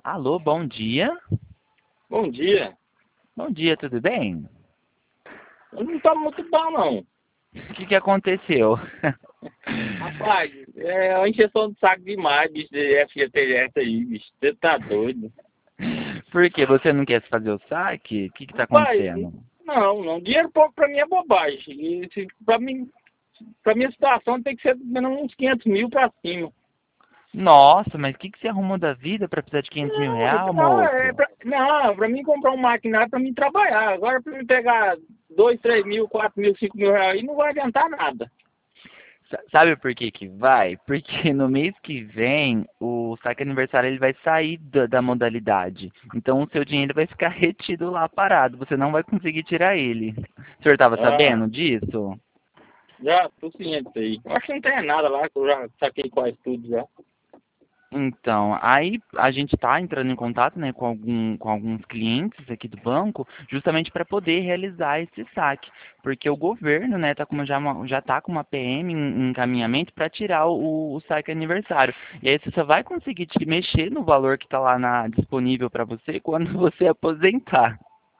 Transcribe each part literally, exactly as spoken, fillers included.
Alô, bom dia. Bom dia. Bom dia, tudo bem? Eu não tô muito bom, não. O que que aconteceu? Rapaz, é uma injeção de saco demais, bicho, de F G T S aí, bicho. Você tá doido. Por quê? Você não quer fazer o saque? O que que tá Rapaz, acontecendo? não, não. Dinheiro pouco pra mim é bobagem. E se, pra mim, pra minha situação tem que ser pelo menos uns quinhentos mil pra cima. Nossa, mas o que que você arrumou da vida pra precisar de quinhentos mil Não, real, não, é moço? pra, não, pra mim comprar um maquinário pra mim trabalhar. Agora pra mim pegar dois, três mil, quatro mil, cinco mil reais aí não vai adiantar nada. Sa- Sabe por que que vai? Porque no mês que vem o saque aniversário ele vai sair da, da modalidade. Então o seu dinheiro vai ficar retido lá parado. Você não vai conseguir tirar ele. O senhor estava Ah, sabendo disso? já tô ciente aí. Eu acho que não tem nada lá, que eu já saquei quase tudo já. Então, aí a gente está entrando em contato, né, com, algum, com alguns clientes aqui do banco, justamente para poder realizar esse saque, porque o governo, né, tá com uma, já uma, já está com uma P M em, em encaminhamento para tirar o, o saque aniversário. E aí você só vai conseguir te mexer no valor que está lá na, disponível para você quando você aposentar.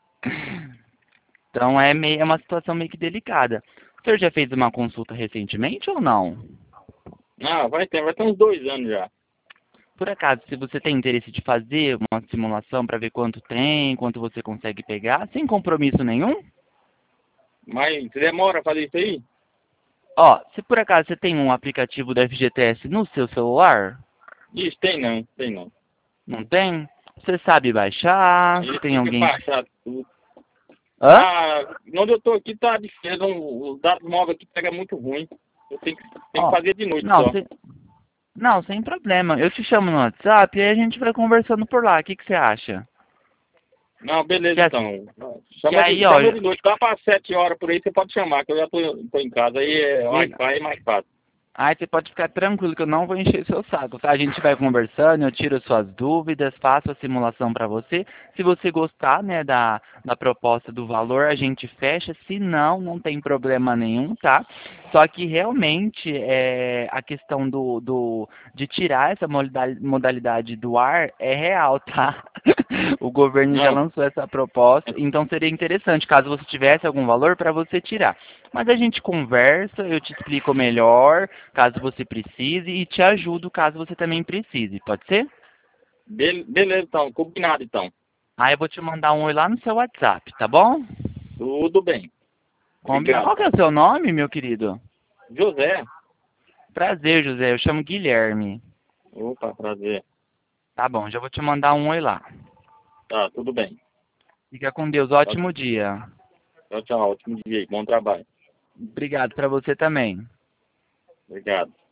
Então é, meio, é uma situação meio que delicada. O senhor já fez uma consulta recentemente ou não? Ah, vai ter, vai ter uns dois anos já. Por acaso, se você tem interesse de fazer uma simulação para ver quanto tem, quanto você consegue pegar, sem compromisso nenhum? Mas demora a fazer isso aí? Ó, se por acaso você tem um aplicativo da F G T S no seu celular, Isso, tem não, tem não. não tem? Você sabe baixar? Você Aí tem tem que alguém... baixar tudo. Hã? Ah, onde eu tô aqui tá difícil, os dados móveis aqui pega muito ruim. Eu tenho que, tenho que Ó, fazer de noite não, só. sem, não, sem problema. Eu te chamo no WhatsApp e aí a gente vai conversando por lá. O que que você acha? Não, beleza Que, as- então. que Chama de, aí, ó, chama de noite, lá para sete horas por aí você pode chamar, que eu já tô, tô em casa. Aí é be- Wi-Fi é mais fácil. Aí você pode ficar tranquilo que eu não vou encher seu saco, tá? A gente vai conversando, eu tiro suas dúvidas, faço a simulação para você. Se você gostar, né, da, da proposta do valor, a gente fecha. Se não, não tem problema nenhum, tá? Só que realmente é, a questão do, do, de tirar essa modalidade modalidade do ar é real, tá? O governo já Não, lançou essa proposta, então seria interessante, caso você tivesse algum valor, para você tirar. Mas a gente conversa, eu te explico melhor, caso você precise, e te ajudo caso você também precise, pode ser? be- beleza então, combinado então. Aí eu vou te mandar um oi lá no seu WhatsApp, tá bom? Tudo bem. Combina. Obrigado. Qual que é o seu nome, meu querido? José. Prazer, José, eu chamo Guilherme. Opa, prazer. Tá bom, já vou te mandar um oi lá. Tá, tudo bem. Fica com Deus, Tchau, ótimo dia. tchau, tchau. Ótimo dia aí. Bom trabalho. Obrigado para você também. Obrigado.